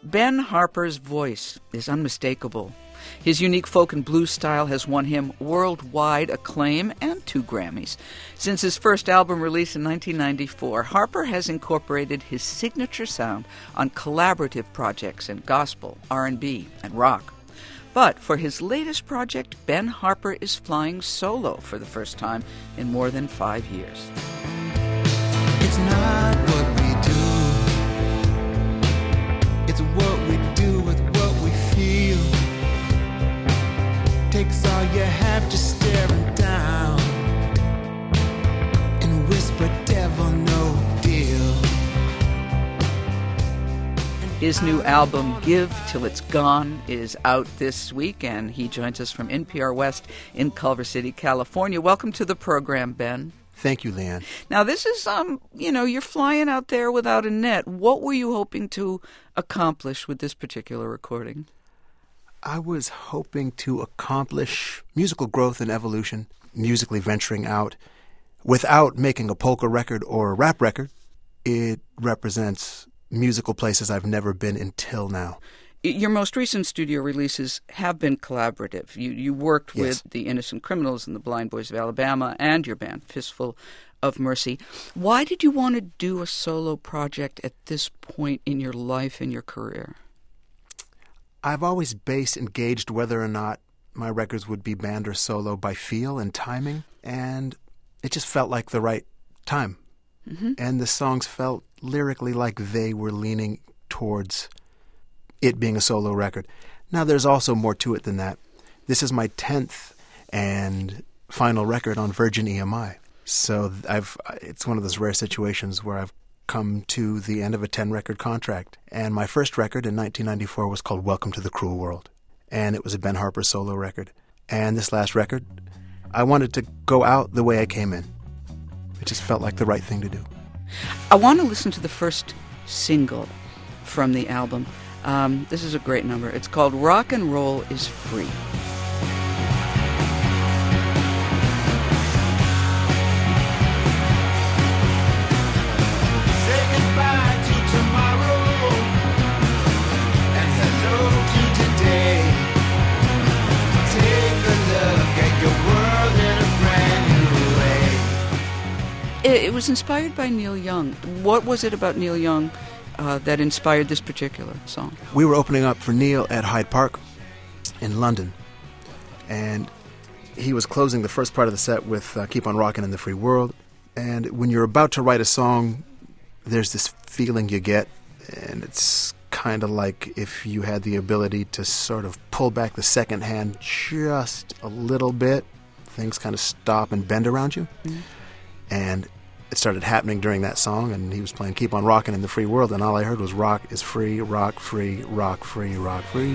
Ben Harper's voice is unmistakable. His unique folk and blues style has won him worldwide acclaim and 2 Grammys. Since his first album release in 1994, Harper has incorporated his signature sound on collaborative projects in gospel, R&B, and rock. But for his latest project, Ben Harper is flying solo for the first time in more than 5 years. It's not what we do, it's what we do with what we feel. Takes all you have to stare him down and whisper, devil, no deal. His new album, Give Till It's Gone, is out this week, and he joins us from NPR West in Culver City, California. Welcome to the program, Ben. Thank you, Leanne. Now, this is, you're flying out there without a net. What were you hoping to accomplish with this particular recording? I was hoping to accomplish musical growth and evolution, musically venturing out without making a polka record or a rap record. It represents musical places I've never been until now. Your most recent studio releases have been collaborative. You worked with the Innocent Criminals and the Blind Boys of Alabama and your band, Fistful of Mercy. Why did you want to do a solo project at this point in your life and your career? I've always based and gauged whether or not my records would be band or solo by feel and timing, and it just felt like the right time. Mm-hmm. And the songs felt lyrically like they were leaning towards it being a solo record. Now, there's also more to it than that. This is my 10th and final record on Virgin EMI. So it's one of those rare situations where I've come to the end of a 10-record contract. And my first record in 1994 was called Welcome to the Cruel World. And it was a Ben Harper solo record. And this last record, I wanted to go out the way I came in. It just felt like the right thing to do. I want to listen to the first single from the album. This is a great number. It's called Rock and Roll is Free. It was inspired by Neil Young. What was it about Neil Young that inspired this particular song? We were opening up for Neil at Hyde Park in London, and he was closing the first part of the set with Keep on Rockin' in the Free World. And when you're about to write a song, there's this feeling you get, and it's kind of like if you had the ability to sort of pull back the second hand just a little bit, things kind of stop and bend around you. Mm-hmm. And it started happening during that song, and he was playing Keep on Rockin' in the Free World, and all I heard was rock is free, rock free, rock free, rock free.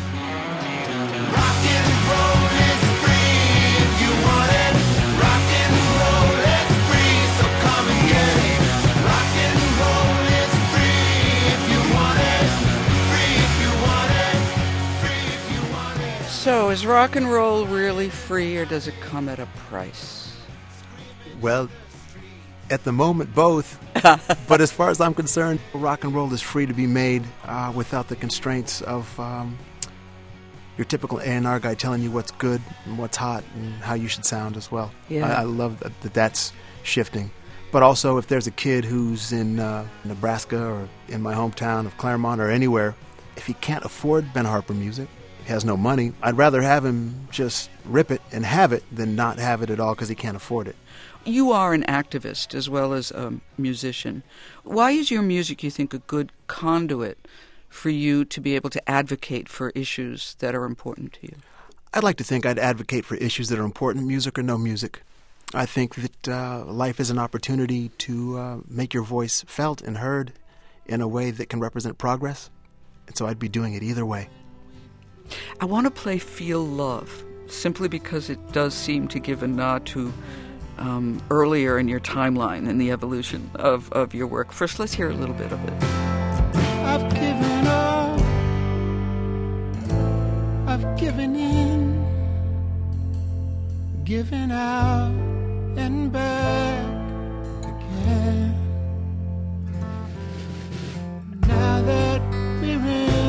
Rock and roll is free if you want it. Rock and roll is free, so come and get it. Rock and roll is free if you want it. Free if you want it. Free if you want it. So is rock and roll really free, or does it come at a price? Well, at the moment, both. But as far as I'm concerned, rock and roll is free to be made without the constraints of your typical A&R guy telling you what's good and what's hot and how you should sound as well. Yeah. I love that that's shifting. But also, if there's a kid who's in Nebraska or in my hometown of Claremont or anywhere, if he can't afford Ben Harper music, he has no money, I'd rather have him just rip it and have it than not have it at all because he can't afford it. You are an activist as well as a musician. Why is your music, you think, a good conduit for you to be able to advocate for issues that are important to you? I'd like to think I'd advocate for issues that are important, music or no music. I think that life is an opportunity to make your voice felt and heard in a way that can represent progress. And so I'd be doing it either way. I want to play Feel Love, simply because it does seem to give a nod to earlier in your timeline in the evolution of your work. First, let's hear a little bit of it. I've given up, I've given in, given out and back again. Now that we're in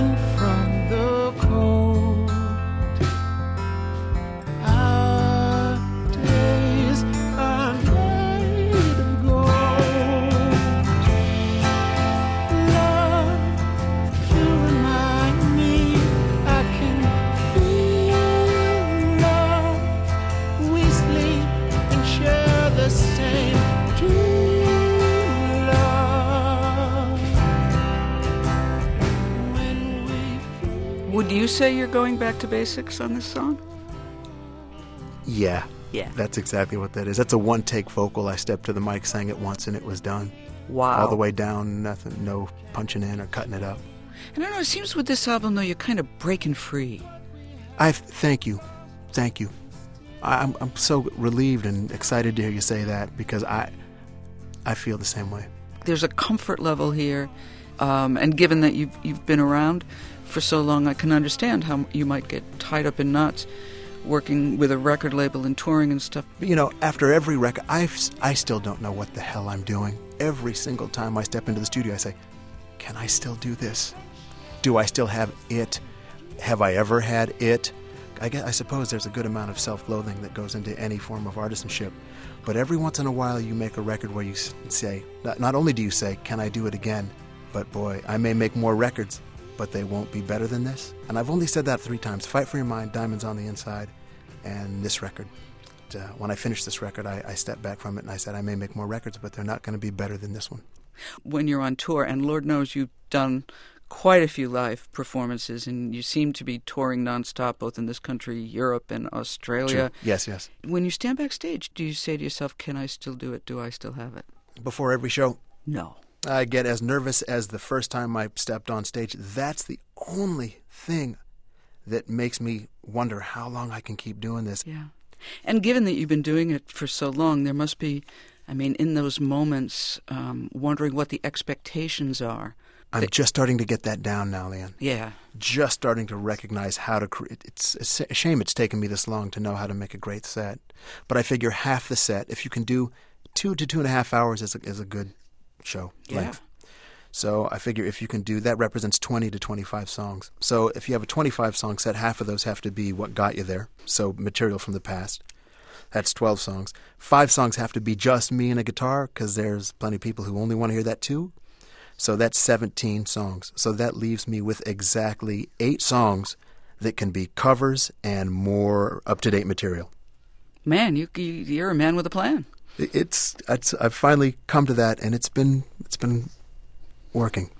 Would you say you're going back to basics on this song? Yeah. Yeah. That's exactly what that is. That's a one-take vocal. I stepped to the mic, sang it once, and it was done. Wow. All the way down, nothing, no punching in or cutting it up. I don't know, it seems with this album, though, you're kind of breaking free. Thank you. Thank you. I'm so relieved and excited to hear you say that, because I feel the same way. There's a comfort level here, and given that you've been around for so long, I can understand how you might get tied up in knots working with a record label and touring and stuff. But, you know, after every record, I still don't know what the hell I'm doing. Every single time I step into the studio, I say, can I still do this? Do I still have it? Have I ever had it? I suppose there's a good amount of self-loathing that goes into any form of artisanship. But every once in a while you make a record where you say, not only do you say, can I do it again? But boy, I may make more records, but they won't be better than this. And I've only said that 3 times. Fight for Your Mind, Diamonds on the Inside, and this record. When I finished this record, I stepped back from it and I said, I may make more records, but they're not going to be better than this one. When you're on tour, and Lord knows you've done quite a few live performances, and you seem to be touring nonstop, both in this country, Europe, and Australia. True. Yes. When you stand backstage, do you say to yourself, can I still do it? Do I still have it? Before every show, No. I get as nervous as the first time I stepped on stage. That's the only thing that makes me wonder how long I can keep doing this. Yeah. And given that you've been doing it for so long, there must be, I mean, in those moments, wondering what the expectations are. I'm just starting to get that down now, Leanne. Yeah. Just starting to recognize how to create. It's a shame it's taken me this long to know how to make a great set. But I figure half the set, if you can do 2 to 2.5 hours, is a good show length. So I figure if you can do that, represents 20 to 25 songs. So if you have a 25-song set, half of those have to be what got you there. So material from the past. That's 12 songs. 5 songs have to be just me and a guitar, because there's plenty of people who only want to hear that too. So that's 17 songs. So that leaves me with exactly 8 songs that can be covers and more up-to-date material. Man, you're a man with a plan. I've finally come to that, and it's been working.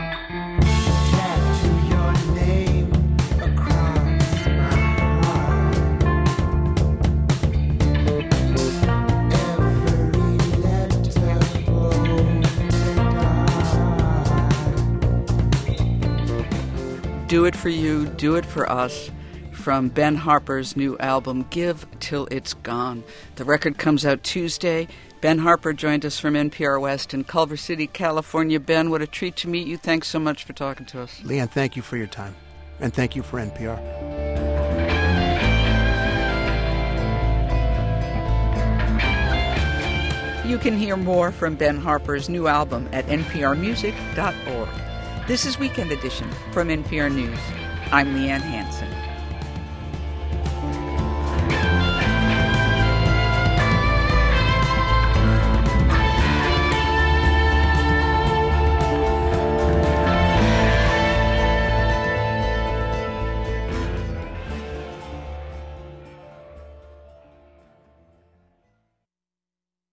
Tattoo your name across my heart. Every letter broken. Do It For You, Do It For Us, from Ben Harper's new album, Give Till It's Gone. The record comes out Tuesday. Ben Harper joined us from NPR West in Culver City, California. Ben, what a treat to meet you. Thanks so much for talking to us. Leanne, thank you for your time. And thank you for NPR. You can hear more from Ben Harper's new album at nprmusic.org. This is Weekend Edition from NPR News. I'm Leanne Hansen.